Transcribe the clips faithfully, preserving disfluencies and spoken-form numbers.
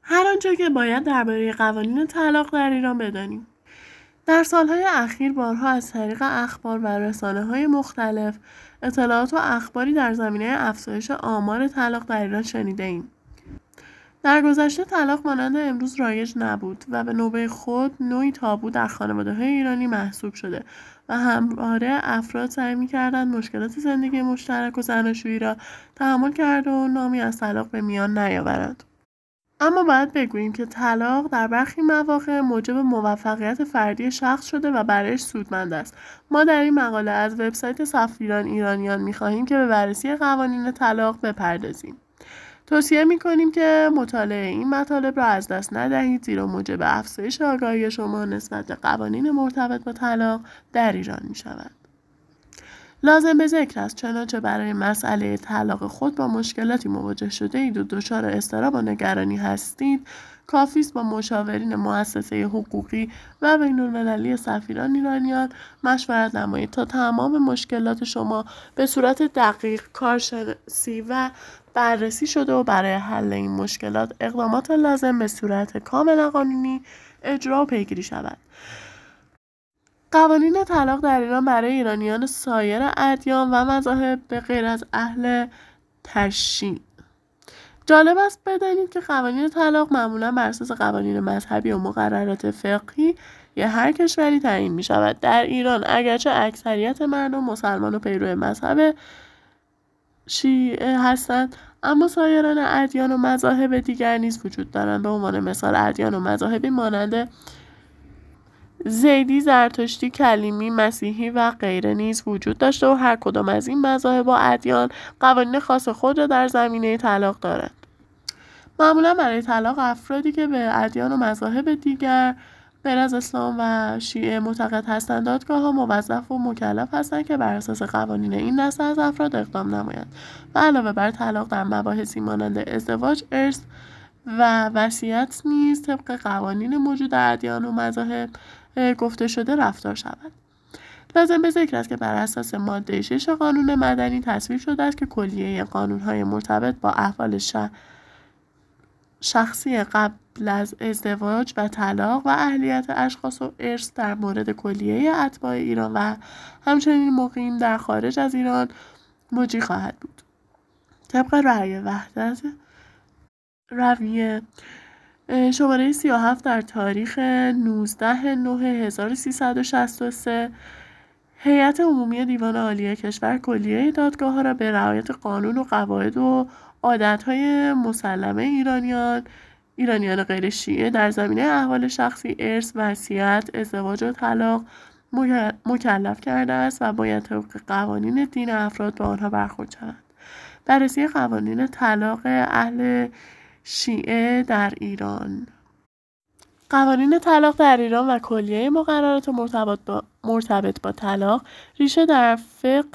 هر آنچه که باید درباره قوانین طلاق در ایران بدانیم. در سالهای اخیر بارها از طریق اخبار و رسانه‌های مختلف اطلاعات و اخباری در زمینه افزایش آمار طلاق در ایران شنیده‌ایم. در گذشته طلاق مانند امروز رایج نبود و به نوبه خود نوعی تابو در خانواده‌های ایرانی محسوب شده و همواره افراد سعی می‌کردند مشکلات زندگی مشترک و زناشویی را تحمل کرده و نامی از طلاق به میان نیاورند. اما باید بگوییم که طلاق در برخی مواقع موجب موفقیت فردی شخص شده و برایش سودمند است. ما در این مقاله از وبسایت سفیران ایرانیان می‌خواهیم که به بررسی قوانین طلاق بپردازیم. توصیه می‌کنیم که مطالعه این مطالب را از دست ندهید، زیرا موجب افزایش آگاهی شما نسبت به قوانین مرتبط با طلاق در ایران می‌شود. لازم به ذکر است چنانچه برای مسئله طلاق خود با مشکلاتی مواجه شده اید و دچار اضطراب و نگرانی هستید، کافی است با مشاورین مؤسسه حقوقی و بین‌المللی سفیران ایرانیان مشورت نمایید تا تمام مشکلات شما به صورت دقیق کارشناسی و بررسی شده و برای حل این مشکلات اقدامات لازم به صورت کاملا قانونی اجرا و پیگیری شود. قوانین طلاق در ایران برای ایرانیان سایر ادیان و مذاهب به غیر از اهل تشیع. جالب است بدانید که قوانین طلاق معمولا بر اساس قوانین مذهبی و مقررات فقهی یا هر کشوری تعیین می شود. در ایران اگرچه اکثریت مردم مسلمان و پیرو مذهب شیعه هستند، اما سایران ادیان و مذاهب دیگر نیز وجود دارند. به عنوان مثال ادیان و مذاهبی مانند زیدی، زرتشتی، کلیمی، مسیحی و غیره نیز وجود داشته و هر کدام از این مذاهب و ادیان قوانین خاص خود را در زمینه طلاق دارند. معمولا برای طلاق افرادی که به ادیان و مذاهب دیگر غیر از اسلام و شیعه معتقد هستند دادگاه‌ها موظف و مکلف هستند که بر اساس قوانین این دسته از افراد اقدام نمایند و علاوه بر طلاق در مباحثی مانند ازدواج، ارث و وصیت نیز طبق قوانین موجود در ادیان و مذاهب گفته شده رفتار شود. لازم به ذکر است که بر اساس ماده شش قانون مدنی تصویب شده است که کلیه قانون‌های مرتبط با احوال شخصی قبل از ازدواج و طلاق و اهلیت اشخاص و ارث در مورد کلیه اتباع ایران و همچنین مقیم در خارج از ایران مجری خواهد بود. طبق رأی وحدت رویه شماره سی و هفت در تاریخ نوزده نه هزار و سیصد و شصت و سه، هیئت عمومی دیوان عالی کشور کلیه دادگاه‌ها را به رعایت قانون و قواعد و عادت‌های مسلمه ایرانیان ایرانیان غیر شیعه در زمینه احوال شخصی، ارث، وصیت، ازدواج و طلاق مکلف کرده است و باید طبق قوانین دین افراد با آنها برخورد شود. بررسی قوانین طلاق اهل شیعه در ایران. قوانین طلاق در ایران و کلیه مقررات مرتبط با, مرتبط با طلاق ریشه در فقه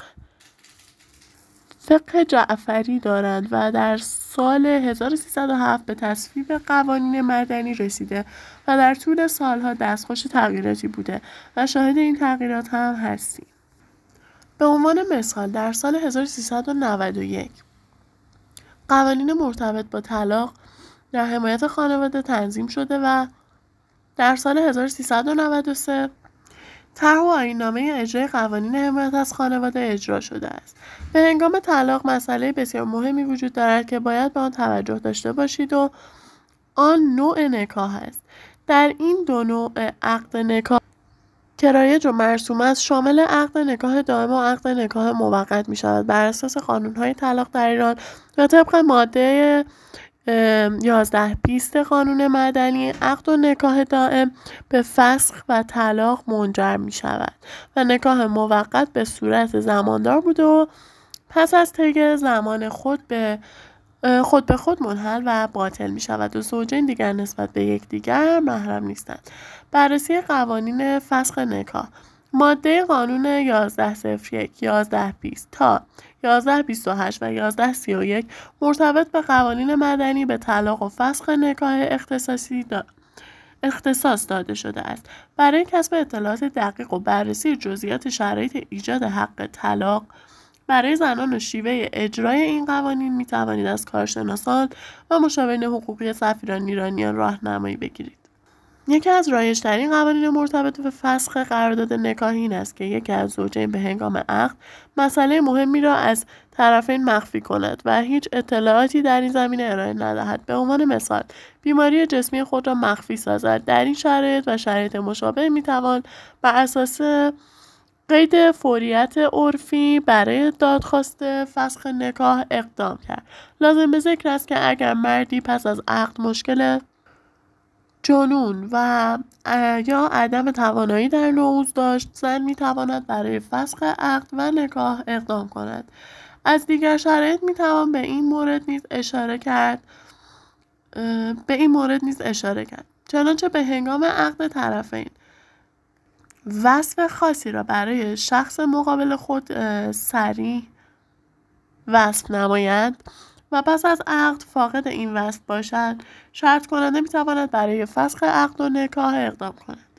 فقه جعفری دارند و در سال هزار و سیصد و هفت به تصویب قوانین مدنی رسیده و در طول سالها دستخوش تغییراتی بوده و شاهد این تغییرات هم هستیم. به عنوان مثال در سال هزار و سیصد و نود و یک قوانین مرتبط با طلاق در حمایت خانواده تنظیم شده و در سال هزار و سیصد و نود و سه طرح و آیین‌نامه اجرای قوانین حمایت از خانواده اجرا شده است. به هنگام طلاق مسئله بسیار مهمی وجود دارد که باید به آن توجه داشته باشید و آن نوع نکاح است. در این دو نوع عقد نکاح که رایج و مرسوم است شامل عقد نکاح دائم و عقد نکاح موقت می شود. بر اساس قانون‌های طلاق در ایران و طبق ماده یازده بیست قانون مدنی عقد و نکاح دائم به فسخ و طلاق منجر می شود و نکاح موقت به صورت زماندار بوده و پس از طی زمان خود به خود به خود منحل و باطل می شود و زوجین دیگر نسبت به یکدیگر محرم نیستند. بررسی قوانین فسخ نکاح. ماده قانون یازده صفر یک، یازده بیست تا یازده بیست و هشت و یازده سی و یک مرتبط به قوانین مدنی به طلاق و فسخ نکاح اختصاصی دا اختصاص داده شده است. برای کسب اطلاعات دقیق و بررسی جزئیات شرایط ایجاد حق طلاق برای زنان و شیوه اجرای این قوانین می توانید از کارشناسان و مشاورین حقوقی سفیران ایرانیان راهنمایی بگیرید. یکی از رایج‌ترین قوانین مرتبط به فسخ قرارداد نکاح این است که یکی از زوجین به هنگام عقد مسئله مهمی را از طرفین مخفی کند و هیچ اطلاعاتی در این زمینه ارائه ندهد. به عنوان مثال، بیماری جسمی خود را مخفی سازد. در این شرایط و شرایط مشابه میتوان بر اساس قید فوریت عرفی برای دادخواست فسخ نکاح اقدام کرد. لازم به ذکر است که اگر مردی پس از عقد مشکل جنون و یا عدم توانایی در نعوذ داشت، زن میتواند برای فسخ عقد و نکاح اقدام کند. از دیگر شرایط میتوان به این مورد نیز اشاره کرد به این مورد نیز اشاره کرد چنانچه به هنگام عقد طرفین وصف خاصی را برای شخص مقابل خود صریح وصف نمایند و پس از عقد فاقد این وصف باشد، شرط کننده میتواند برای فسخ عقد و نکاح اقدام کند.